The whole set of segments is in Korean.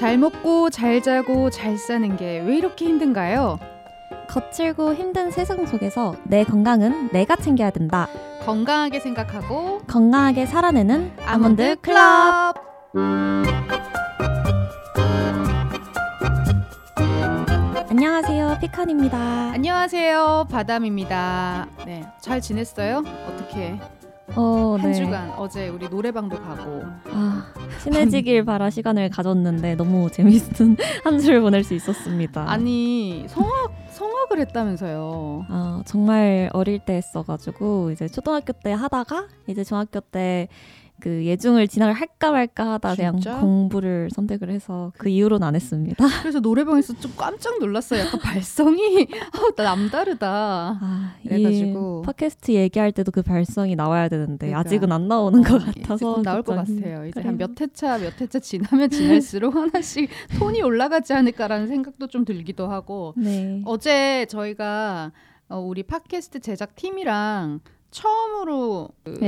잘 먹고 잘 자고 잘 사는 게 왜 이렇게 힘든가요? 거칠고 힘든 세상 속에서 내 건강은 내가 챙겨야 된다. 건강하게 생각하고 건강하게 살아내는 아몬드 클럽. 안녕하세요, 피칸입니다. 안녕하세요, 바담입니다. 네, 잘 지냈어요? 어떻게? 한 주간 어제 우리 노래방도 가고 친해지길 바라 시간을 가졌는데 너무 재밌는 한 주를 보낼 수 있었습니다. 아니 성악을 했다면서요? 정말 어릴 때 했어가지고 이제 초등학교 때 하다가 이제 중학교 때 그 예중을 진학을 할까 말까 하다 그냥 공부를 선택을 해서 그 이후로는 안 했습니다. 그래서 노래방에서 좀 깜짝 놀랐어요. 약간 발성이 남다르다. 그래가지고 이 팟캐스트 얘기할 때도 그 발성이 나와야 되는데 그러니까. 아직은 안 나오는 것 같아서 나올 것 같아요. 이제 한 몇 회차 지나면 지날수록 하나씩 톤이 올라가지 않을까라는 생각도 좀 들기도 하고. 네. 어제 저희가 우리 팟캐스트 제작 팀이랑 처음으로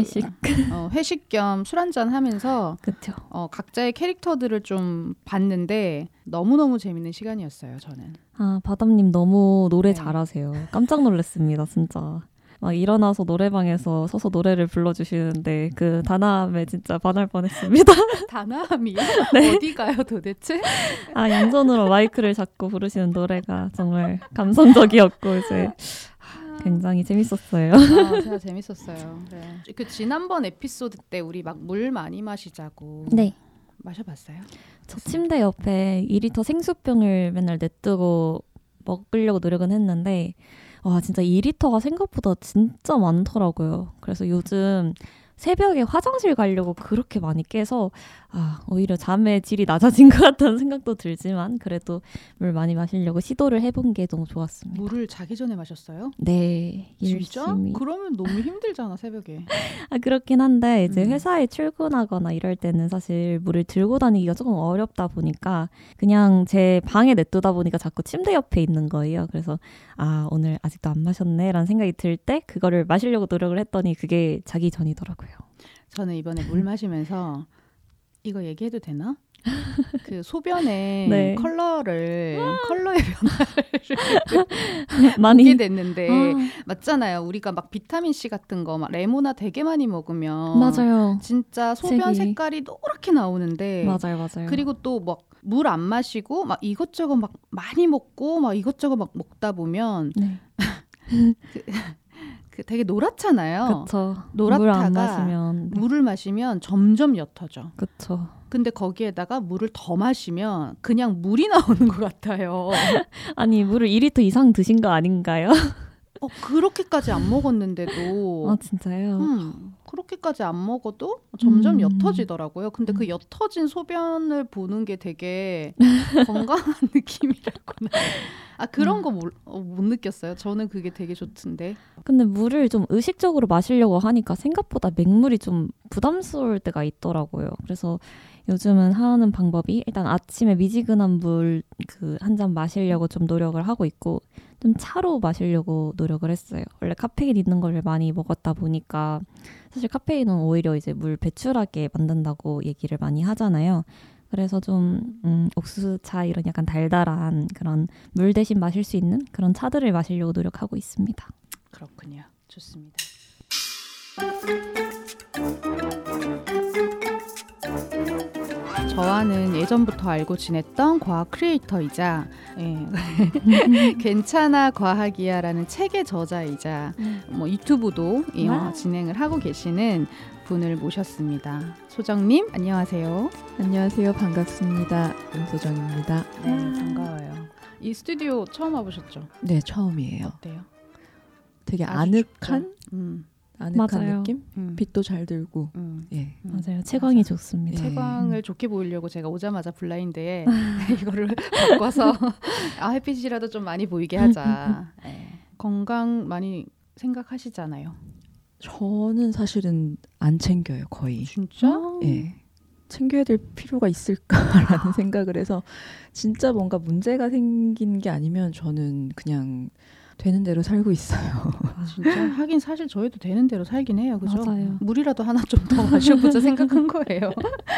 회식 겸 술 한잔 하면서 그쵸. 각자의 캐릭터들을 좀 봤는데 너무너무 재밌는 시간이었어요. 저는. 바담님 너무 노래 잘하세요. 깜짝 놀랐습니다. 진짜. 막 일어나서 노래방에서 서서 노래를 불러주시는데 그 단아함에 진짜 반할 뻔했습니다. 단아함이요? 네. 어디 가요 도대체? 양손으로 마이크를 잡고 부르시는 노래가 정말 감성적이었고 이제 굉장히 재밌었어요. 진짜 재밌었어요. 네. 그 지난번 에피소드 때 우리 막 물 많이 마시자고. 네. 마셔봤어요? 저 침대 옆에 2리터 생수병을 맨날 냅두고 먹으려고 노력은 했는데 진짜 2리터가 생각보다 진짜 많더라고요. 그래서 요즘 새벽에 화장실 가려고 그렇게 많이 깨서 오히려 잠의 질이 낮아진 것 같다는 생각도 들지만 그래도 물 많이 마시려고 시도를 해본 게 너무 좋았습니다. 물을 자기 전에 마셨어요? 네. 진짜? 열심히. 그러면 너무 힘들잖아 새벽에. 그렇긴 한데 이제 회사에 출근하거나 이럴 때는 사실 물을 들고 다니기가 조금 어렵다 보니까 그냥 제 방에 냅두다 보니까 자꾸 침대 옆에 있는 거예요. 그래서 오늘 아직도 안 마셨네 라는 생각이 들 때 그거를 마시려고 노력을 했더니 그게 자기 전이더라고요. 저는 이번에 물 마시면서 이거 얘기해도 되나? 그 소변의 네. 컬러의 변화를 많이 보게 됐는데 맞잖아요. 우리가 막 비타민 C 같은 거 막 레모나 되게 많이 먹으면 맞아요. 진짜 소변 색깔이 노랗게 나오는데 맞아요. 그리고 또 막 물 안 마시고 막 이것저것 막 많이 먹고 막 이것저것 막 먹다 보면 네. 그 되게 노랗잖아요. 그쵸. 노랗다가 물을 마시면 점점 옅어져. 그쵸. 근데 거기에다가 물을 더 마시면 그냥 물이 나오는 것 같아요. 아니 물을 2리터 이상 드신 거 아닌가요? 그렇게까지 안 먹었는데도 진짜요? 그렇게까지 안 먹어도 점점 옅어지더라고요. 근데 그 옅어진 소변을 보는 게 되게 건강한 느낌이라구나. 그런 거 못 느꼈어요? 저는 그게 되게 좋던데. 근데 물을 좀 의식적으로 마시려고 하니까 생각보다 맹물이 좀 부담스러울 때가 있더라고요. 그래서 요즘은 하는 방법이 일단 아침에 미지근한 물 한 잔 마시려고 좀 노력을 하고 있고 좀 차로 마시려고 노력을 했어요. 원래 카페인 있는 걸 많이 먹었다 보니까 사실 카페인은 오히려 이제 물 배출하게 만든다고 얘기를 많이 하잖아요. 그래서 좀 옥수수차 이런 약간 달달한 그런 물 대신 마실 수 있는 그런 차들을 마시려고 노력하고 있습니다. 그렇군요. 좋습니다. 저와는 예전부터 알고 지냈던 과학 크리에이터이자 괜찮아 과학이야라는 책의 저자이자 유튜브도 진행을 하고 계시는 분을 모셨습니다. 소정님 안녕하세요. 안녕하세요. 반갑습니다. 임소정입니다. 네, 반가워요. 이 스튜디오 처음 와보셨죠? 네, 처음이에요. 어때요? 되게 아늑한 맞아요. 느낌? 빛도 잘 들고. 예. 맞아요. 채광이 좋습니다. 채광을 좋게 보이려고 제가 오자마자 블라인드에 이거를 바꿔서 햇빛이라도 좀 많이 보이게 하자. 건강 많이 생각하시잖아요. 저는 사실은 안 챙겨요. 거의. 진짜? 예. 챙겨야 될 필요가 있을까라는 생각을 해서 진짜 뭔가 문제가 생긴 게 아니면 저는 그냥 되는 대로 살고 있어요. 진짜 하긴 사실 저희도 되는 대로 살긴 해요. 그죠? 맞아요. 물이라도 하나 좀 더 마셔보자 생각한 거예요.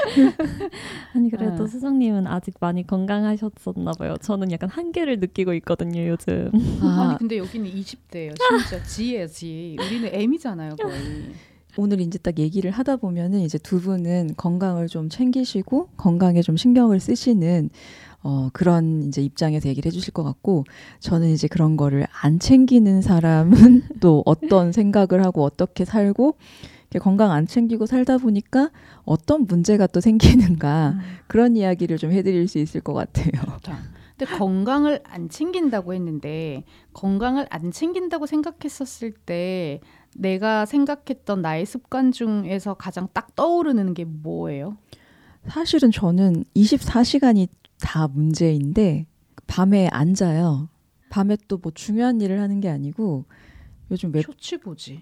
아니 그래도 수정님은 아직 많이 건강하셨었나 봐요. 저는 약간 한계를 느끼고 있거든요 요즘. 아니 근데 여기는 20대예요. 진짜 G예요 G. 우리는 M이잖아요 거의. 오늘 이제 딱 얘기를 하다 보면은 이제 두 분은 건강을 좀 챙기시고 건강에 좀 신경을 쓰시는 그런 이제 입장에서 얘기를 해주실 것 같고, 저는 이제 그런 거를 안 챙기는 사람은 또 어떤 생각을 하고 어떻게 살고 건강 안 챙기고 살다 보니까 어떤 문제가 또 생기는가 그런 이야기를 좀 해드릴 수 있을 것 같아요. 근데 건강을 안 챙긴다고 했는데 건강을 안 챙긴다고 생각했었을 때 내가 생각했던 나의 습관 중에서 가장 딱 떠오르는 게 뭐예요? 사실은 저는 24시간이 다 문제인데 밤에 안 자요. 밤에 또 뭐 중요한 일을 하는 게 아니고 요즘 쇼츠 보지.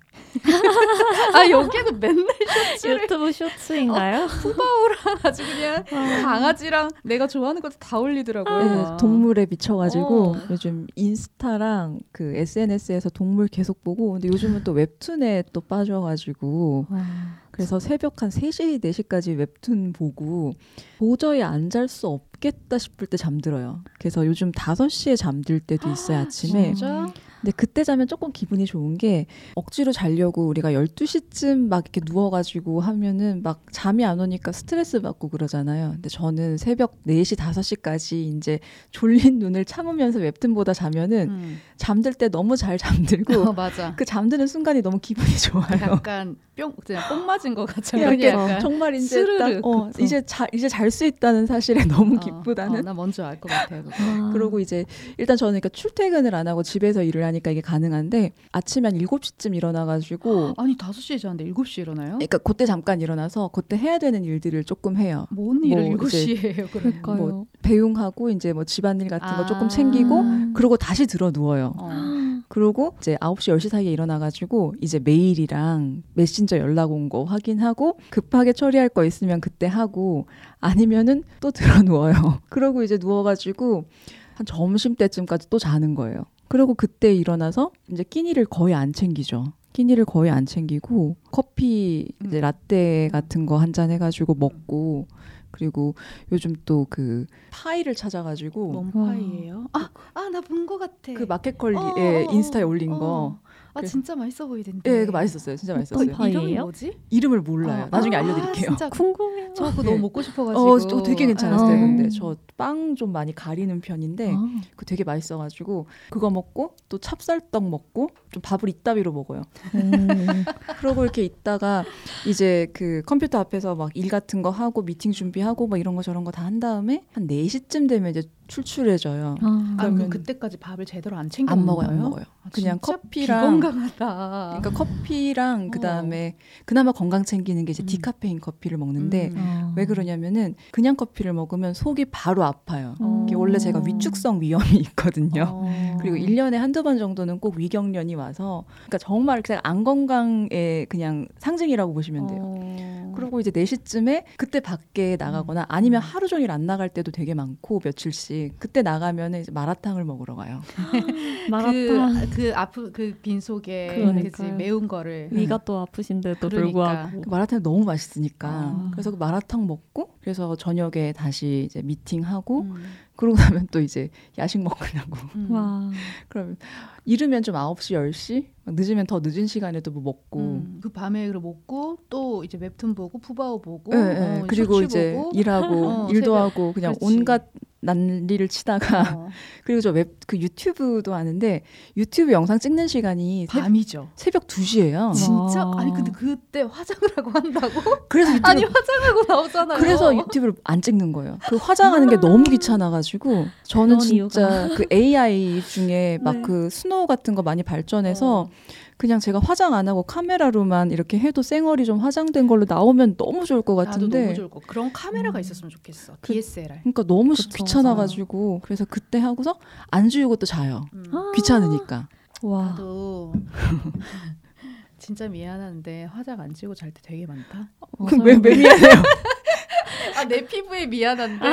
아 여기는 맨날 쇼츠를. 유튜브 쇼츠인가요? 푸바오랑 아주 그냥 강아지랑 내가 좋아하는 것도 다 올리더라고요. 네, 동물에 미쳐가지고 요즘 인스타랑 그 SNS에서 동물 계속 보고, 근데 요즘은 또 웹툰에 또 빠져가지고 그래서 새벽 한 3시, 4시까지 웹툰 보고 도저히 안 잘 수 없겠다 싶을 때 잠들어요. 그래서 요즘 5시에 잠들 때도 있어요, 아침에. 진짜? 근데 그때 자면 조금 기분이 좋은 게 억지로 자려고 우리가 12시쯤 막 이렇게 누워가지고 하면은 막 잠이 안 오니까 스트레스 받고 그러잖아요. 근데 저는 새벽 4시, 5시까지 이제 졸린 눈을 참으면서 웹툰 보다 자면은 잠들 때 너무 잘 잠들고 맞아. 그 잠드는 순간이 너무 기분이 좋아요. 약간 그냥 뽕 맞은 것 같잖아요. 약간 정말 이제 스르르, 딱 이제 잘 수 있다는 사실에 너무 기쁘다는. 나 뭔지 알 것 같아요. 그리고 이제 일단 저는 그러니까 출퇴근을 안 하고 집에서 일을 하니까 이게 가능한데 아침에 한 7시쯤 일어나가지고 아니 5시에 자는데 7시에 일어나요? 그러니까 그때 잠깐 일어나서 그때 해야 되는 일들을 조금 해요. 뭔 일을 뭐 7시에 해요? 그러니까요. 뭐 배웅하고 이제 뭐 집안일 같은 거 조금 챙기고 그러고 다시 들어 누워요. 그러고 이제 9시 10시 사이에 일어나가지고 이제 메일이랑 메신저 연락 온 거 확인하고 급하게 처리할 거 있으면 그때 하고 아니면은 또 들어 누워요. 그러고 이제 누워가지고 한 점심때쯤까지 또 자는 거예요. 그리고 그때 일어나서 이제 끼니를 거의 안 챙기죠. 끼니를 거의 안 챙기고 커피 이제 라떼 같은 거 한 잔 해가지고 먹고, 그리고 요즘 또 그 파이를 찾아가지고. 뭔 파이예요? 나 본 거 같아. 그 마켓컬리에 인스타에 올린 거. 진짜 맛있어 보이던데. 네, 그 맛있었어요. 진짜 맛있었어요. 이름이 뭐지? 이름을 몰라요. 나중에 알려드릴게요. 진짜 궁금해요. 저 그거 너무 먹고 싶어가지고. 되게 괜찮았어요. 근데 저 빵 좀 많이 가리는 편인데 그 되게 맛있어가지고 그거 먹고 또 찹쌀떡 먹고 좀 밥을 이따위로 먹어요. 그러고 이렇게 있다가 이제 그 컴퓨터 앞에서 막 일 같은 거 하고 미팅 준비하고 막 이런 거 저런 거 다 한 다음에 한 4시쯤 되면 이제 출출해져요. 그럼 그때까지 밥을 제대로 안 챙겨 안 먹어요. 그냥 커피랑 비건강하다. 그러니까 커피랑 그다음에 그나마 건강 챙기는 게 이제 디카페인 커피를 먹는데 왜 그러냐면은 그냥 커피를 먹으면 속이 바로 아파요. 원래 제가 위축성 위염이 있거든요. 그리고 1년에 한두 번 정도는 꼭 위경련이 와서 그러니까 정말 그냥 안 건강의 그냥 상징이라고 보시면 돼요. 그리고 이제 4시쯤에 그때 밖에 나가거나 아니면 하루 종일 안 나갈 때도 되게 많고 며칠씩 그때 나가면 이제 마라탕을 먹으러 가요. 마라탕 그 빈속에 그치, 그러니까요. 매운 거를 위가 또 아프신데도 불구하고 그 마라탕이 너무 맛있으니까 그래서 그 마라탕 먹고 그래서 저녁에 다시 이제 미팅하고 그러고 나면 또 이제 야식 먹으려고. 와. 그럼 이르면 좀 9시 10시 늦으면 더 늦은 시간에도 뭐 먹고 그 밤에 먹고 또 이제 웹툰 보고 푸바오 보고 그리고 이제 보고. 일하고 일도 새벽. 하고 그냥 그렇지. 온갖 난리를 치다가 그리고 저 그 유튜브도 하는데 유튜브 영상 찍는 시간이 밤이죠. 새벽 2시예요. 진짜? 아니 근데 그때 화장을 하고 한다고? 그래서 아니 화장하고 나오잖아요. 그래서 유튜브를 안 찍는 거예요. 그 화장하는 게 너무 귀찮아가지고 저는 진짜 그 AI 중에 막 그 스노우 같은 거 많이 발전해서 그냥 제가 화장 안 하고 카메라로만 이렇게 해도 쌩얼이 좀 화장된 걸로 나오면 너무 좋을 것 같은데. 나도 너무 좋을 것 같아. 그런 카메라가 있었으면 좋겠어. DSLR. 그러니까 너무 그쵸, 귀찮아가지고 그래서 그때 하고서 안 지우고 또 자요. 귀찮으니까. 와. 나도 진짜 미안한데 화장 안 지우고 잘 때 되게 많다. 왜 미안해요? 내 피부에 미안한데.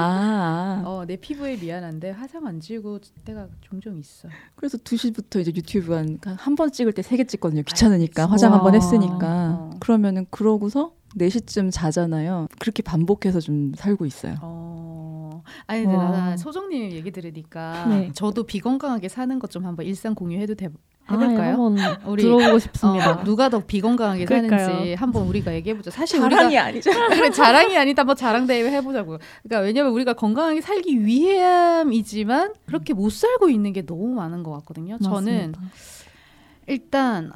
내 피부에 미안한데 화장 안 지우고 때가 종종 있어. 그래서 2시부터 이제 유튜브 한 번 찍을 때 3개 찍거든요. 귀찮으니까. 화장 한 번 했으니까. 그러면은 그러고서 4시쯤 자잖아요. 그렇게 반복해서 좀 살고 있어요. 아니 근데 나 소정님 얘기 들으니까 네. 저도 비건강하게 사는 것 좀 한번 일상 공유해도 해볼까요? 한번 우리 들어보고 싶습니다. 누가 더 비건강하게 사는지 한번 우리가 얘기해보자. 사실 자랑이 우리가 아니죠. 그래, 자랑이 아니다. 한번 자랑 대회 해보자고요. 그러니까 왜냐면 우리가 건강하게 살기 위함이지만 그렇게 못 살고 있는 게 너무 많은 것 같거든요. 맞습니다. 저는 일단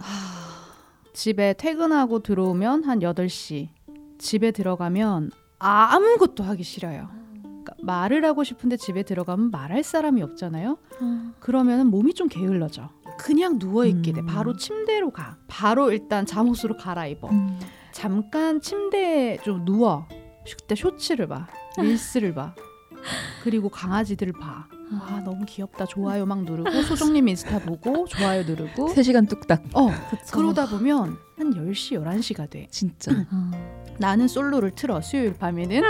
집에 퇴근하고 들어오면 한 8시 집에 들어가면 아무것도 하기 싫어요. 그러니까 말을 하고 싶은데 집에 들어가면 말할 사람이 없잖아요. 그러면 몸이 좀 게을러져. 그냥 누워있게 돼. 바로 침대로 가. 바로 일단 잠옷으로 갈아입어. 잠깐 침대에 좀 누워. 그때 쇼츠를 봐. 릴스를 봐. 그리고 강아지들을 봐. 와 너무 귀엽다. 좋아요 막 누르고 소정님 인스타 보고 좋아요 누르고 3시간 뚝딱. 그러다 보면 한 10시 11시가 돼. 진짜. 나는 솔로를 틀어. 수요일 밤에는.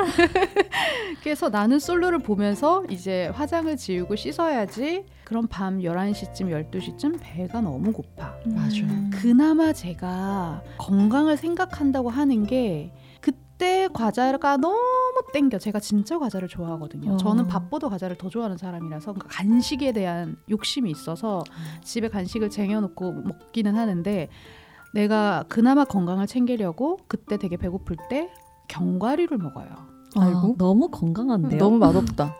그래서 나는 솔로를 보면서 이제 화장을 지우고 씻어야지. 그럼 밤 11시쯤 12시쯤 배가 너무 고파. 맞아요. 그나마 제가 건강을 생각한다고 하는 게 그때 과자가 너무 땡겨. 제가 진짜 과자를 좋아하거든요. 저는 밥보다 과자를 더 좋아하는 사람이라서 간식에 대한 욕심이 있어서 집에 간식을 쟁여놓고 먹기는 하는데 내가 그나마 건강을 챙기려고 그때 되게 배고플 때 견과류를 먹어요. 아이고 너무 건강한데요? 너무 맛없다.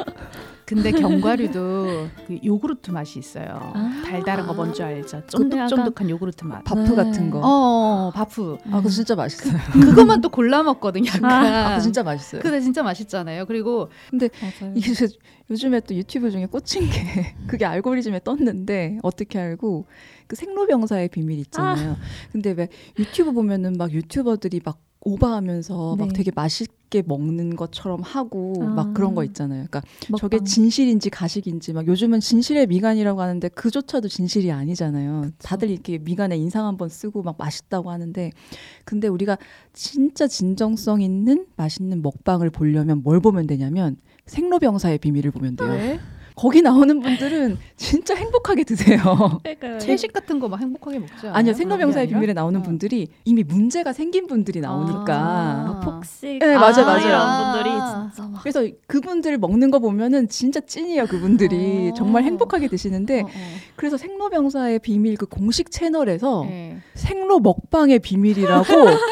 근데 견과류도 그 요구르트 맛이 있어요. 달달한 거 뭔지 알죠? 쫀득쫀득한 요구르트 맛. 바프 같은 거. 바프. 그거 진짜 맛있어요. 그것만 또 골라 먹거든요. 그거 진짜 맛있어요. 그게 진짜 맛있잖아요. 그리고 근데 이게 요즘에 또 유튜브 중에 꽂힌 게 그게 알고리즘에 떴는데 어떻게 알고 그 생로병사의 비밀 있잖아요. 근데 왜 유튜브 보면은 막 유튜버들이 막 오버하면서 막 되게 맛있게 먹는 것처럼 하고 막 그런 거 있잖아요. 그러니까 저게 진실인지 가식인지 막 요즘은 진실의 미간이라고 하는데 그조차도 진실이 아니잖아요. 그쵸. 다들 이렇게 미간에 인상 한번 쓰고 막 맛있다고 하는데 근데 우리가 진짜 진정성 있는 맛있는 먹방을 보려면 뭘 보면 되냐면 생로병사의 비밀을 보면 돼요. 네? 거기 나오는 분들은 진짜 행복하게 드세요. 채식 같은 거 막 행복하게 먹지 않아요? 아니요. 생로병사의 비밀에 나오는 분들이 이미 문제가 생긴 분들이 나오니까. 폭식. 네, 맞아요. 이런 분들이 진짜 막. 그래서 그분들 먹는 거 보면은 진짜 찐이에요. 그분들이. 정말 행복하게 드시는데 그래서 생로병사의 비밀 그 공식 채널에서 생로 먹방의 비밀이라고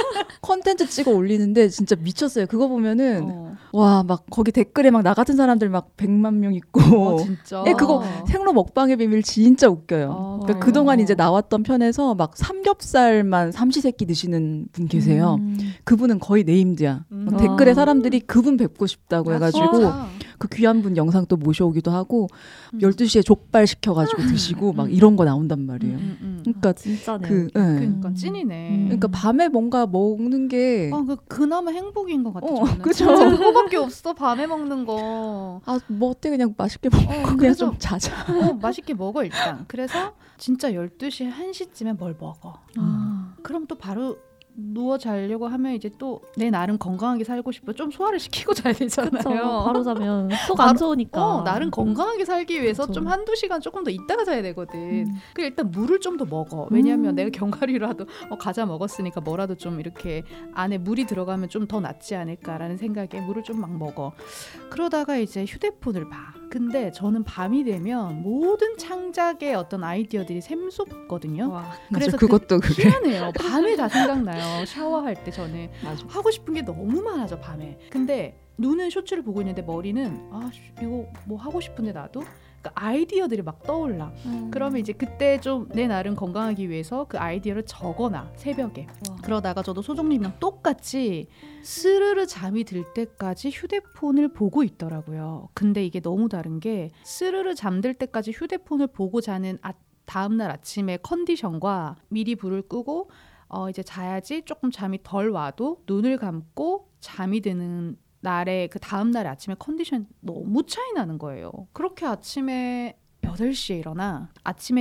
컨텐츠 찍어 올리는데 진짜 미쳤어요. 그거 보면은 와, 막 거기 댓글에 막 나 같은 사람들 막 100만 명 있고 진짜? 네, 그거 생로 먹방의 비밀 진짜 웃겨요. 그러니까 그동안 이제 나왔던 편에서 막 삼겹살만 삼시세끼 드시는 분 계세요. 그분은 거의 네임드야. 댓글에 사람들이 그분 뵙고 싶다고 해가지고 그 귀한 분 영상 또 모셔오기도 하고 12시에 족발 시켜가지고 드시고 막 이런 거 나온단 말이에요. 그러니까 진짜네. 그러니까 찐이네. 그러니까 밤에 뭔가 먹는 게 그나마 행복인 것 같아. 그죠? 그거밖에 없어. 밤에 먹는 거. 뭐 어때 그냥 맛있게 먹고 그냥 좀 자자. 맛있게 먹어 일단. 그래서 진짜 12시 1시쯤에 뭘 먹어. 그럼 또 바로 누워 자려고 하면 이제 또 내 나름 건강하게 살고 싶어. 좀 소화를 시키고 자야 되잖아요. 그쵸. 바로 자면 속 안 좋으니까. 나름 건강하게 살기 위해서 좀 한두 시간 조금 더 있다가 자야 되거든. 그리고 일단 물을 좀 더 먹어. 왜냐하면 내가 견과류라도 과자 먹었으니까 뭐라도 좀 이렇게 안에 물이 들어가면 좀 더 낫지 않을까라는 생각에 물을 좀 막 먹어. 그러다가 이제 휴대폰을 봐. 근데 저는 밤이 되면 모든 창작의 어떤 아이디어들이 샘솟거든요. 그래서 그것도 희한해요. 밤에 다 생각나요. 샤워할 때 저는 하고 싶은 게 너무 많아져 밤에. 근데 눈은 쇼츠를 보고 있는데 머리는 이거 뭐 하고 싶은데 나도 그러니까 아이디어들이 막 떠올라. 그러면 이제 그때 좀 내 나름 건강하기 위해서 그 아이디어를 적어놔 새벽에. 그러다가 저도 소정님이랑 똑같이 스르르 잠이 들 때까지 휴대폰을 보고 있더라고요. 근데 이게 너무 다른 게 스르르 잠들 때까지 휴대폰을 보고 자는 다음날 아침에 컨디션과 미리 불을 끄고 이제 자야지 조금 잠이 덜 와도 눈을 감고 잠이 드는 날의 그 다음날 아침에 컨디션 너무 차이 나는 거예요. 그렇게 아침에 8시에 일어나 아침에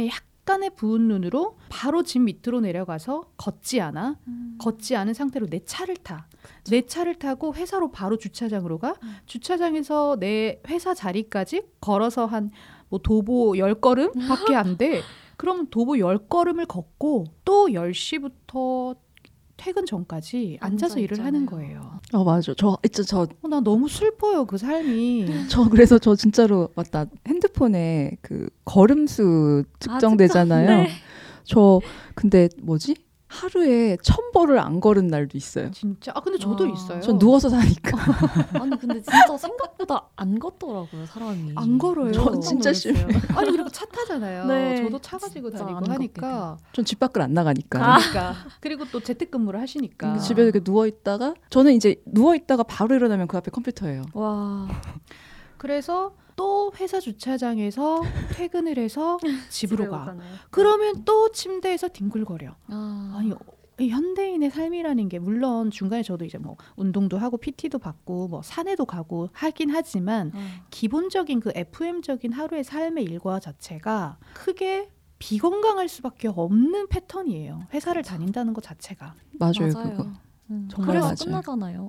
약간의 부은 눈으로 바로 집 밑으로 내려가서 걷지 않아. 걷지 않은 상태로 내 차를 타. 그쵸. 내 차를 타고 회사로 바로 주차장으로 가. 주차장에서 내 회사 자리까지 걸어서 한 뭐 도보 10걸음 밖에 안 돼. 그럼 도보 10걸음을 걷고 또 10시부터 퇴근 전까지 앉아서 일을 하는 거예요. 맞아. 나 너무 슬퍼요, 그 삶이. 그래서 저 진짜로 맞다. 핸드폰에 그 걸음수 측정되잖아요. 네. 저 근데 뭐지? 하루에 1000보를 안 걸은 날도 있어요. 진짜? 근데 저도 있어요. 전 누워서 사니까. 아니 근데 진짜 생각보다 안 걷더라고요, 사람이. 안 걸어요. 전 진짜 심해요. 아니 그리고 차 타잖아요. 네, 저도 차 가지고 다니고 하니까. 전 집 밖을 안 나가니까. 그러니까. 그리고 또 재택근무를 하시니까. 집에 이렇게 누워있다가 저는 이제 누워있다가 바로 일어나면 그 앞에 컴퓨터예요. 와. 그래서 또 회사 주차장에서 퇴근을 해서 집으로 가. 그러면 또 침대에서 뒹굴거려. 아니 이 현대인의 삶이라는 게 물론 중간에 저도 이제 뭐 운동도 하고 PT도 받고 뭐 산에도 가고 하긴 하지만 기본적인 그 FM적인 하루의 삶의 일과 자체가 크게 비건강할 수밖에 없는 패턴이에요. 회사를 다닌다는 것 자체가. 맞아요. 그거. 정말 끝나잖아요.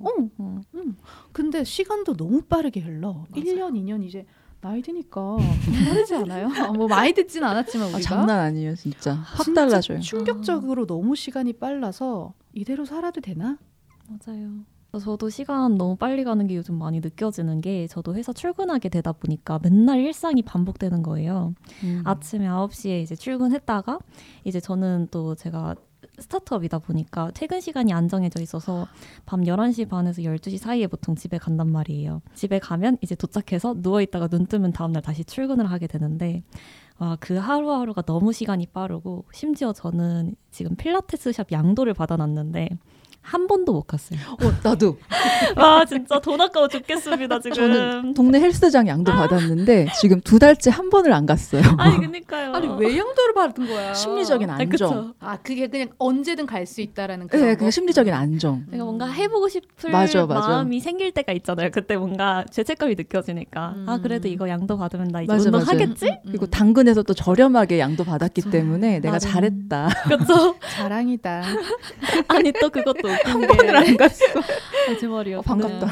근데 시간도 너무 빠르게 흘러. 맞아요. 1년, 2년 이제 나이 드니까 빠르지 않아요? 뭐 많이 듣진 않았지만 우리가. 장난 아니에요, 진짜. 확 달라져요. 충격적으로 너무 시간이 빨라서 이대로 살아도 되나? 맞아요. 저도 시간 너무 빨리 가는 게 요즘 많이 느껴지는 게 저도 회사 출근하게 되다 보니까 맨날 일상이 반복되는 거예요. 아침에 9시에 이제 출근했다가 이제 저는 또 제가 스타트업이다 보니까 퇴근 시간이 안정해져 있어서 밤 11시 반에서 12시 사이에 보통 집에 간단 말이에요. 집에 가면 이제 도착해서 누워있다가 눈 뜨면 다음날 다시 출근을 하게 되는데 그 하루하루가 너무 시간이 빠르고 심지어 저는 지금 필라테스 샵 양도를 받아놨는데 한 번도 못 갔어요. 나도. 와 진짜 돈 아까워 죽겠습니다 지금. 저는 동네 헬스장 양도 받았는데 지금 2달째 한 번을 안 갔어요. 아니 그러니까요. 아니 왜 양도를 받은 거야? 심리적인 안정. 그게 그냥 언제든 갈 수 있다라는 그런 네, 그냥 심리적인 안정. 내가 뭔가 해보고 싶을 맞아. 마음이 생길 때가 있잖아요. 그때 뭔가 죄책감이 느껴지니까 그래도 이거 양도 받으면 나 이제 운동하겠지? 그리고 당근에서 또 저렴하게 양도 받았기 때문에 내가 잘했다. 그렇죠. 자랑이다. 아니 또 그것도 한 번을 안 갔어. 제 말이요. 반갑다.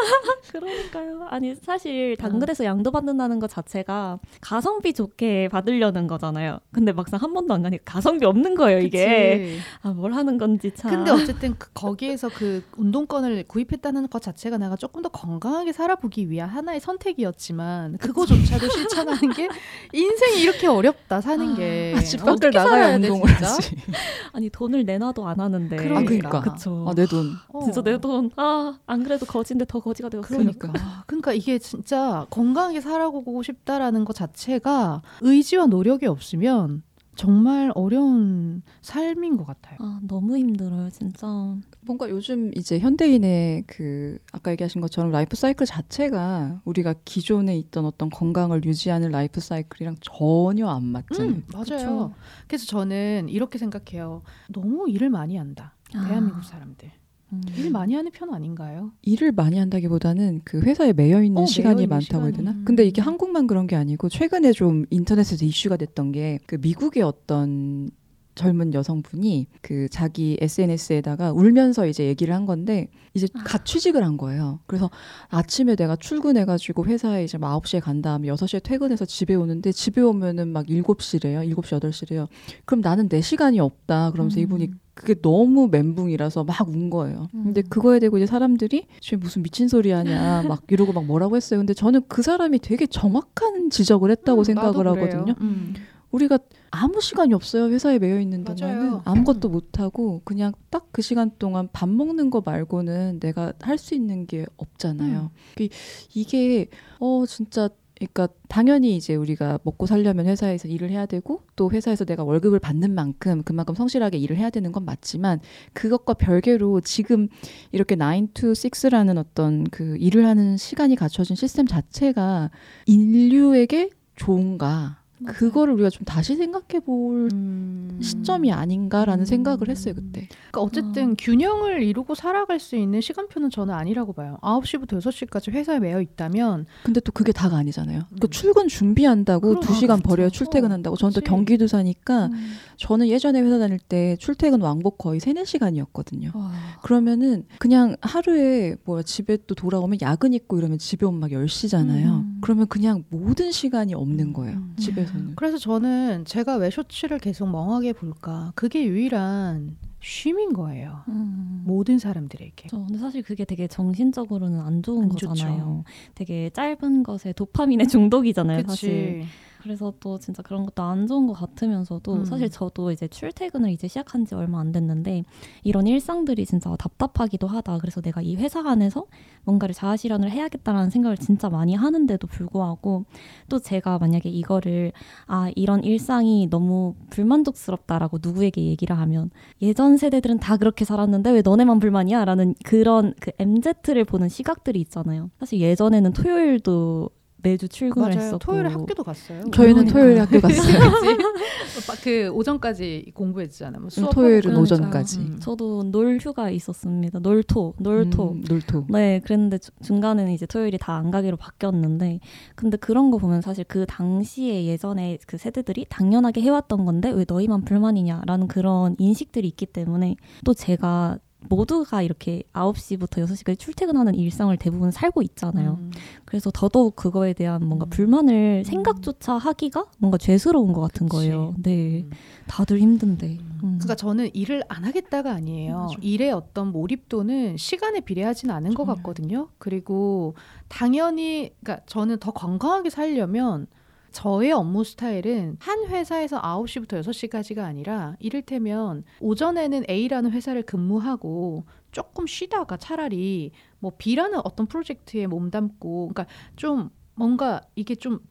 그러니까요. 아니 사실 당근에서 양도 받는다는 것 자체가 가성비 좋게 받으려는 거잖아요. 근데 막상 한 번도 안 가니까 가성비 없는 거예요 이게. 뭘 하는 건지 참. 근데 어쨌든 거기에서 그 운동권을 구입했다는 것 자체가 내가 조금 더 건강하게 살아보기 위한 하나의 선택이었지만 그거조차도 실천하는 게 인생이 이렇게 어렵다 사는 게. 집 밖을 나가야 운동을 하지. 아니 돈을 내놔도 안 하는데. 그러니까. 그쵸. 내 돈. 진짜 내 돈. 안 그래도 거지인데 더 거지가 되었어요. 그러니까 이게 진짜 건강하게 살아보고 싶다라는 것 자체가 의지와 노력이 없으면 정말 어려운 삶인 것 같아요. 너무 힘들어요, 진짜. 뭔가 요즘 이제 현대인의 그 아까 얘기하신 것처럼 라이프 사이클 자체가 우리가 기존에 있던 어떤 건강을 유지하는 라이프 사이클이랑 전혀 안 맞잖아요. 맞아요. 그쵸. 그래서 저는 이렇게 생각해요. 너무 일을 많이 한다. 대한민국 사람들. 일 많이 하는 편 아닌가요? 일을 많이 한다기보다는 그 회사에 매여 있는 시간이 많다고 해야 되나? 근데 이게 한국만 그런 게 아니고 최근에 좀 인터넷에서 이슈가 됐던 게 그 미국의 어떤 젊은 여성분이 그 자기 SNS에다가 울면서 이제 얘기를 한 건데 이제 갓 취직을 한 거예요. 그래서 아침에 내가 출근해가지고 회사에 이제 막 9시에 간 다음에 6시에 퇴근해서 집에 오는데 집에 오면은 막 7시래요. 7시, 8시래요. 그럼 나는 내 시간이 없다. 그러면서 이분이 그게 너무 멘붕이라서 막 운 거예요. 근데 그거에 대고 이제 사람들이 지금 무슨 미친 소리 하냐 막 이러고 막 뭐라고 했어요. 근데 저는 그 사람이 되게 정확한 지적을 했다고 생각을 하거든요. 우리가 아무 시간이 없어요. 회사에 매여 있는 동안은 아무것도 못하고 그냥 딱 그 시간 동안 밥 먹는 거 말고는 내가 할 수 있는 게 없잖아요. 이게 진짜 그러니까 당연히 이제 우리가 먹고 살려면 회사에서 일을 해야 되고 또 회사에서 내가 월급을 받는 만큼 그만큼 성실하게 일을 해야 되는 건 맞지만 그것과 별개로 지금 이렇게 9 to 6라는 어떤 그 일을 하는 시간이 갖춰진 시스템 자체가 인류에게 좋은가? 그거를 우리가 좀 다시 생각해 볼 시점이 아닌가라는 생각을 했어요 그때. 그러니까 어쨌든 균형을 이루고 살아갈 수 있는 시간표는 저는 아니라고 봐요. 9시부터 6시까지 회사에 매여 있다면 근데 또 그게 다가 아니잖아요. 그 출근 준비한다고 2시간 버려야 출퇴근한다고. 저는 또 경기도 사니까 저는 예전에 회사 다닐 때 출퇴근 왕복 거의 3-4시간이었거든요. 그러면은 그냥 하루에 집에 또 돌아오면 야근 있고 이러면 집에 오면 막 10시잖아요. 그러면 그냥 모든 시간이 없는 거예요. 집에서는. 그래서 저는 제가 왜 쇼츠를 계속 멍하게 볼까? 그게 유일한 쉼인 거예요. 모든 사람들에게. 근데 사실 그게 되게 정신적으로는 안 좋은 거잖아요. 되게 짧은 것에 도파민에 중독이잖아요. 그치. 사실. 그래서 또 진짜 그런 것도 안 좋은 것 같으면서도 사실 저도 이제 출퇴근을 이제 시작한 지 얼마 안 됐는데 이런 일상들이 진짜 답답하기도 하다. 그래서 내가 이 회사 안에서 뭔가를 자아실현을 해야겠다라는 생각을 진짜 많이 하는데도 불구하고 또 제가 만약에 이거를 이런 일상이 너무 불만족스럽다라고 누구에게 얘기를 하면 예전 세대들은 다 그렇게 살았는데 왜 너네만 불만이야? 라는 그런 그 MZ를 보는 시각들이 있잖아요. 사실 예전에는 토요일도 매주 출근을 맞아요. 했었고 토요일에 학교도 갔어요. 저희는 토요일에 학교 갔어요. 그 오전까지 공부했잖아요. 토요일은 오전까지. 저도 놀 휴가 있었습니다. 놀토. 네, 그랬는데 중간에는 이제 토요일이 다 안 가기로 바뀌었는데 근데 그런 거 보면 사실 그 당시에 예전에 그 세대들이 당연하게 해왔던 건데 왜 너희만 불만이냐라는 그런 인식들이 있기 때문에 또 제가 모두가 이렇게 9시부터 6시까지 출퇴근하는 일상을 대부분 살고 있잖아요. 그래서 더더욱 그거에 대한 뭔가 불만을 생각조차 하기가 뭔가 죄스러운 것 같은 거예요. 네, 다들 힘든데. 그러니까 저는 일을 안 하겠다가 아니에요. 맞아. 일의 어떤 몰입도는 시간에 비례하진 않은 것 같거든요. 그리고 당연히 그러니까 저는 더 건강하게 살려면 저의 업무 스타일은 한 회사에서 9시부터 6시까지가 아니라 이를테면 오전에는 A라는 회사를 근무하고 조금 쉬다가 차라리 뭐 B라는 어떤 프로젝트에 몸담고 그러니까 좀 뭔가 이게 좀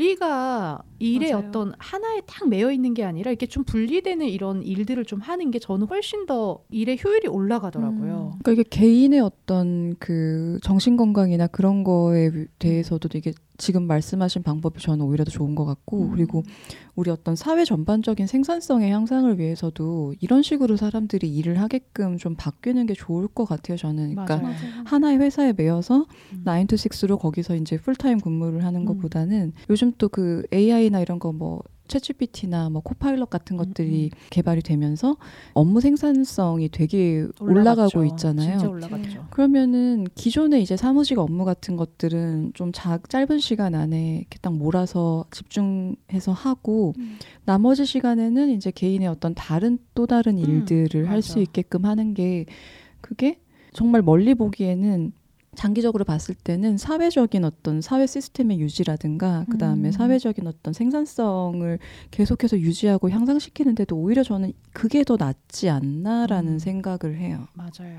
분리가 일에 맞아요. 어떤 하나에 딱 매여 있는 게 아니라 이렇게 좀 분리되는 이런 일들을 좀 하는 게 저는 훨씬 더 일의 효율이 올라가더라고요. 그러니까 이게 개인의 어떤 그 정신 건강이나 그런 거에 대해서도 이게 지금 말씀하신 방법이 저는 오히려 더 좋은 것 같고 그리고 우리 어떤 사회 전반적인 생산성의 향상을 위해서도 이런 식으로 사람들이 일을 하게끔 좀 바뀌는 게 좋을 것 같아요. 저는 그러니까 맞아요. 하나의 회사에 매여서 9 to 6로 거기서 이제 풀타임 근무를 하는 것보다는 요즘 또 그 AI나 이런 거 뭐 챗GPT나 뭐 코파일럿 같은 것들이 개발이 되면서 업무 생산성이 되게 올라가고 있잖아요. 진짜 올라갔죠. 그러면은 기존에 이제 사무직 업무 같은 것들은 좀 짧은 시간 안에 이렇게 딱 몰아서 집중해서 하고 나머지 시간에는 이제 개인의 어떤 또 다른 일들을 할 수 있게끔 하는 게 그게 정말 멀리 보기에는 장기적으로 봤을 때는 사회적인 어떤 사회 시스템의 유지라든가 그다음에 사회적인 어떤 생산성을 계속해서 유지하고 향상시키는데도 오히려 저는 그게 더 낫지 않나라는 생각을 해요. 맞아요.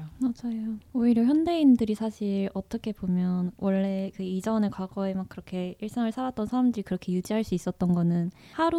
오히려 현대인들이 사실 어떻게 보면 원래 그 이전의 과거에 막 그렇게 일상을 살았던 사람들이 그렇게 유지할 수 있었던 거는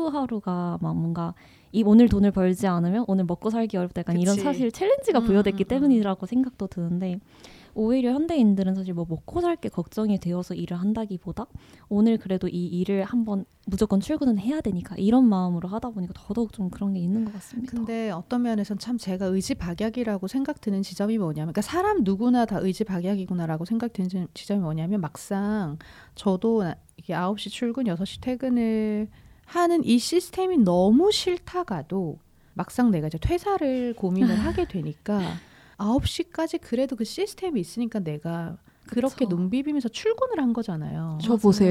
하루하루가 막 뭔가 오늘 돈을 벌지 않으면 오늘 먹고 살기 어렵다 약간 이런 사실 챌린지가 부여됐기 때문이라고 생각도 드는데 오히려 현대인들은 사실 뭐 먹고 살 게 걱정이 되어서 일을 한다기보다 오늘 그래도 이 일을 한번 무조건 출근은 해야 되니까 이런 마음으로 하다 보니까 더더욱 좀 그런 게 있는 것 같습니다. 근데 어떤 면에서는 참 제가 의지박약이라고 생각드는 지점이 뭐냐면 그러니까 사람 누구나 다 의지박약이구나라고 생각드는 지점이 뭐냐면 막상 저도 이게 9시 출근 6시 퇴근을 하는 이 시스템이 너무 싫다가도 막상 내가 이제 퇴사를 고민을 하게 되니까 9시까지 그래도 그 시스템이 있으니까 내가 그렇게 눈 비비면서 출근을 한 거잖아요. 저 보세요.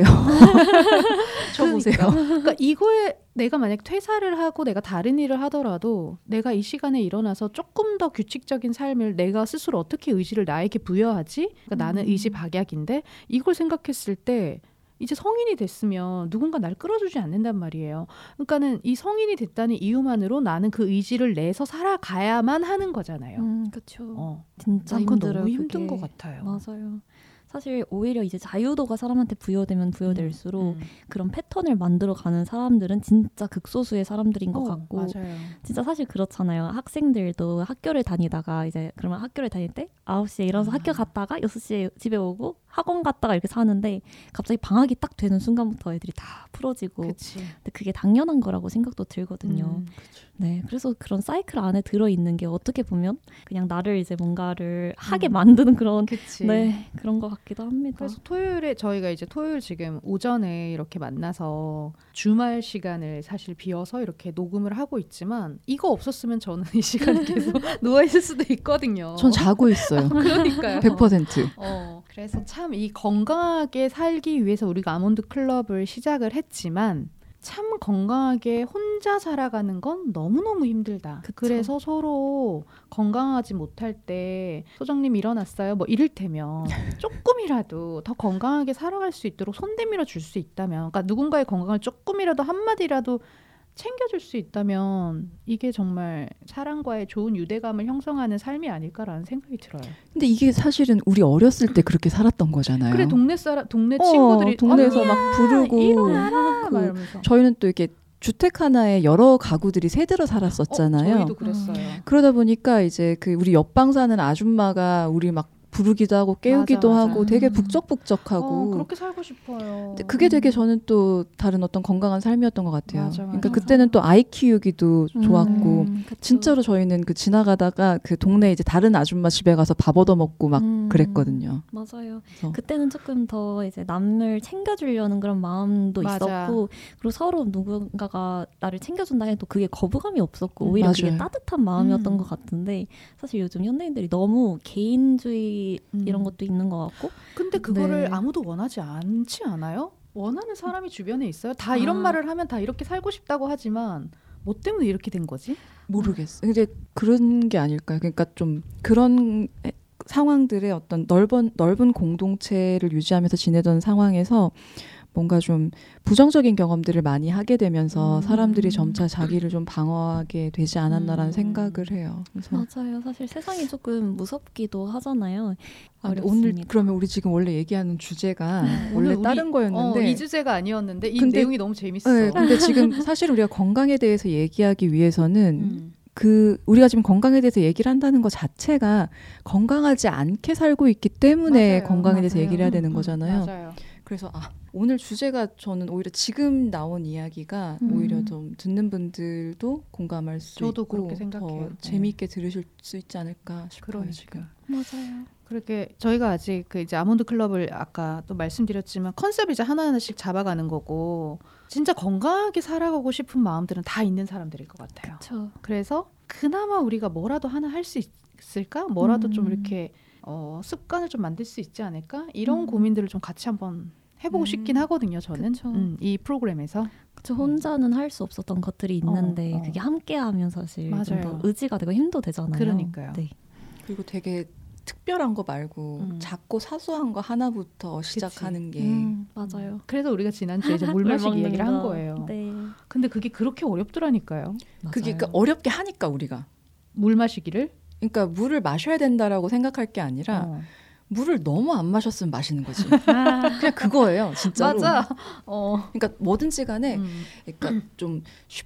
저 보세요. 그러니까 이거에 내가 만약 퇴사를 하고 내가 다른 일을 하더라도 내가 이 시간에 일어나서 조금 더 규칙적인 삶을 내가 스스로 어떻게 의지를 나에게 부여하지? 그러니까 나는 의지박약인데 이걸 생각했을 때 이제 성인이 됐으면 누군가 날 끌어주지 않는단 말이에요. 그러니까는 이 성인이 됐다는 이유만으로 나는 그 의지를 내서 살아가야만 하는 거잖아요. 그렇죠. 진짜 그건 힘들어요. 너무 힘든 그게. 것 같아요. 맞아요. 사실 오히려 이제 자유도가 사람한테 부여되면 부여될수록 그런 패턴을 만들어가는 사람들은 진짜 극소수의 사람들인 것 같고 맞아요. 진짜 사실 그렇잖아요. 학생들도 학교를 다니다가 이제 그러면 학교를 다닐 때 9시에 일어나서 학교 갔다가 6시에 집에 오고 학원 갔다가 이렇게 사는데 갑자기 방학이 딱 되는 순간부터 애들이 다 풀어지고 그치. 근데 그게 당연한 거라고 생각도 들거든요. 네, 그래서 그런 사이클 안에 들어있는 게 어떻게 보면 그냥 나를 이제 뭔가를 하게 만드는 그런 그치. 네, 그런 것 같기도 합니다. 그래서 토요일에 저희가 이제 토요일 지금 오전에 이렇게 만나서 주말 시간을 사실 비워서 이렇게 녹음을 하고 있지만 이거 없었으면 저는 이 시간에 계속 누워있을 수도 있거든요. 전 자고 있어요. 그러니까요. 100%. 그래서 참 이 건강하게 살기 위해서 우리가 아몬드 클럽을 시작을 했지만 참 건강하게 혼자 살아가는 건 너무너무 힘들다. 그쵸. 그래서 서로 건강하지 못할 때 소장님 일어났어요? 뭐 이를테면 조금이라도 더 건강하게 살아갈 수 있도록 손 내밀어 줄 수 있다면 그러니까 누군가의 건강을 조금이라도 한마디라도 챙겨줄 수 있다면 이게 정말 사랑과의 좋은 유대감을 형성하는 삶이 아닐까라는 생각이 들어요. 근데 이게 사실은 우리 어렸을 때 그렇게 살았던 거잖아요. 그래 동네 친구들이 동네에서 막 부르고 일어나라 막 이러면서. 저희는 또 이렇게 주택 하나에 여러 가구들이 새들어 살았었잖아요. 저희도 그랬어요. 그러다 보니까 이제 그 우리 옆방 사는 아줌마가 우리 막 부르기도 하고 깨우기도 맞아. 하고 되게 북적북적하고 그렇게 살고 싶어요. 근데 그게 되게 저는 또 다른 어떤 건강한 삶이었던 것 같아요. 맞아. 그러니까 그때는 또 아이 키우기도 좋았고 그쵸. 진짜로 저희는 그 지나가다가 그 동네 이제 다른 아줌마 집에 가서 밥 얻어 먹고 막 그랬거든요. 맞아요. 그래서 그때는 조금 더 이제 남을 챙겨주려는 그런 마음도 맞아. 있었고 그리고 서로 누군가가 나를 챙겨준다 해도 그게 거부감이 없었고 오히려 그게 맞아요. 따뜻한 마음이었던 것 같은데 사실 요즘 현대인들이 너무 개인주의 이런 것도 있는 것 같고 근데 그거를 네. 아무도 원하지 않지 않아요? 원하는 사람이 주변에 있어요? 다 이런 말을 하면 다 이렇게 살고 싶다고 하지만 뭐 때문에 이렇게 된 거지? 모르겠어요. 근데 그런 게 아닐까요? 그러니까 좀 그런 상황들의 어떤 넓은 공동체를 유지하면서 지내던 상황에서 뭔가 좀 부정적인 경험들을 많이 하게 되면서 사람들이 점차 자기를 좀 방어하게 되지 않았나라는 생각을 해요. 그래서 맞아요. 사실 세상이 조금 무섭기도 하잖아요. 오늘 그러면 우리 지금 원래 얘기하는 주제가 원래 다른 거였는데 이 주제가 아니었는데 이 근데, 내용이 너무 재밌어. 네, 근데 지금 사실 우리가 건강에 대해서 얘기하기 위해서는 우리가 지금 건강에 대해서 얘기를 한다는 것 자체가 건강하지 않게 살고 있기 때문에 맞아요. 건강에 대해서 맞아요. 얘기를 해야 되는 거잖아요. 맞아요. 그래서 오늘 주제가 저는 오히려 지금 나온 이야기가 오히려 좀 듣는 분들도 공감할 수 저도 있고 그렇게 생각해요. 더 재미있게 들으실 수 있지 않을까 싶어요. 그러니까. 지금. 맞아요. 그렇게 저희가 아직 그 이제 아몬드 클럽을 아까 또 말씀드렸지만 컨셉을 이제 하나하나씩 잡아가는 거고 진짜 건강하게 살아가고 싶은 마음들은 다 있는 사람들일 것 같아요. 그쵸. 그래서 그나마 우리가 뭐라도 하나 할 수 있을까? 뭐라도 좀 이렇게 습관을 좀 만들 수 있지 않을까? 이런 고민들을 좀 같이 한번 해보고 싶긴 하거든요. 저는 이 프로그램에서. 그쵸, 혼자는 할 수 없었던 것들이 있는데 그게 함께하면 사실 좀 더 의지가 되고 힘도 되잖아요. 그러니까요. 네. 그리고 되게 특별한 거 말고 작고 사소한 거 하나부터 시작하는 게 맞아요. 그래서 우리가 지난주에 이제 물 마시기 얘기를 한 거예요. 네. 근데 그게 그렇게 어렵더라니까요. 그게 그러니까 어렵게 하니까 우리가 물 마시기를 그러니까 물을 마셔야 된다라고 생각할 게 아니라 물을 너무 안 마셨으면 마시는 거지. 그냥 그거예요, 진짜로. 맞아. 그러니까 뭐든지 간에 그러니까 좀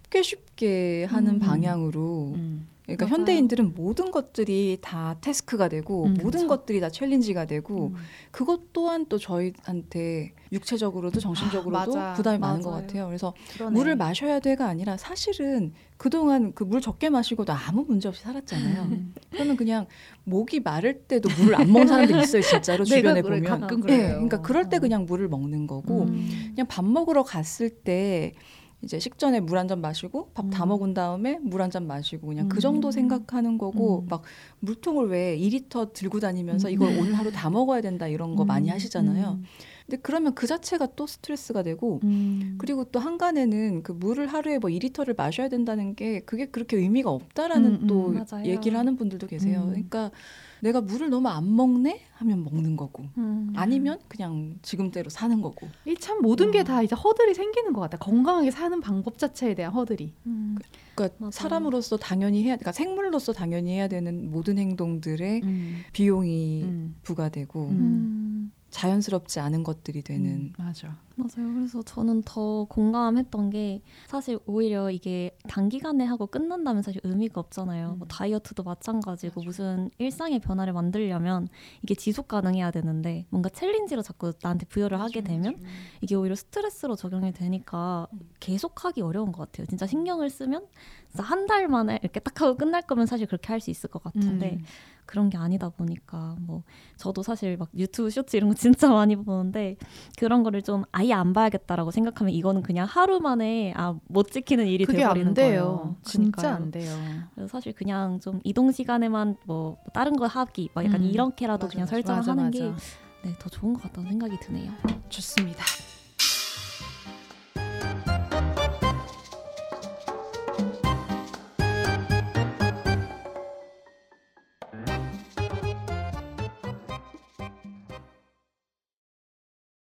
쉽게 하는 방향으로 그러니까 맞아요. 현대인들은 모든 것들이 다 태스크가 되고 모든 것들이 다 챌린지가 되고 그것 또한 또 저희한테 육체적으로도 정신적으로도 부담이 많은 것 같아요. 그래서 그러네. 물을 마셔야 돼가 아니라 사실은 그동안 그 물 적게 마시고도 아무 문제 없이 살았잖아요. 그러면 그냥 목이 마를 때도 물을 안 먹는 사람들이 있어요. 진짜로 주변에 보면. 가끔 그래요. 네, 그러니까 그럴 때 그냥 물을 먹는 거고 그냥 밥 먹으러 갔을 때 이제 식전에 물 한 잔 마시고 밥 다 먹은 다음에 물 한 잔 마시고 그냥 그 정도 생각하는 거고 막 물통을 왜 2리터 들고 다니면서 이걸 오늘 하루 다 먹어야 된다 이런 거 많이 하시잖아요. 근데 그러면 그 자체가 또 스트레스가 되고 그리고 또 한간에는 그 물을 하루에 뭐 2리터를 마셔야 된다는 게 그게 그렇게 의미가 없다라는 또 맞아요. 얘기를 하는 분들도 계세요. 그러니까 내가 물을 너무 안 먹네 하면 먹는 거고 아니면 그냥 지금대로 사는 거고. 이 참 모든 게 다 이제 허들이 생기는 것 같아. 건강하게 사는 방법 자체에 대한 허들이. 그러니까 맞아요. 사람으로서 당연히 그러니까 생물로서 당연히 해야 되는 모든 행동들의 비용이 부과되고 자연스럽지 않은 것들이 되는. 맞아요. 그래서 저는 더 공감했던 게 사실 오히려 이게 단기간에 하고 끝난다면 사실 의미가 없잖아요. 뭐 다이어트도 마찬가지고 무슨 일상의 변화를 만들려면 이게 지속 가능해야 되는데 뭔가 챌린지로 자꾸 나한테 부여를 하게 되면 이게 오히려 스트레스로 적용이 되니까 계속하기 어려운 것 같아요. 진짜 신경을 쓰면 한 달 만에 이렇게 딱 하고 끝날 거면 사실 그렇게 할 수 있을 것 같은데 그런 게 아니다 보니까 뭐 저도 사실 막 유튜브 쇼츠 이런 거 진짜 많이 보는데 그런 거를 좀 아예 안 봐야겠다라고 생각하면 이거는 그냥 하루 만에 못 지키는 일이 돼버리는 거예요. 진짜 안 돼요. 그래서 사실 그냥 좀 이동 시간에만 뭐 다른 거 하기 막 약간 이렇게라도 그냥 설정을 하는 게 더 좋은 것 같다는 생각이 드네요. 좋습니다.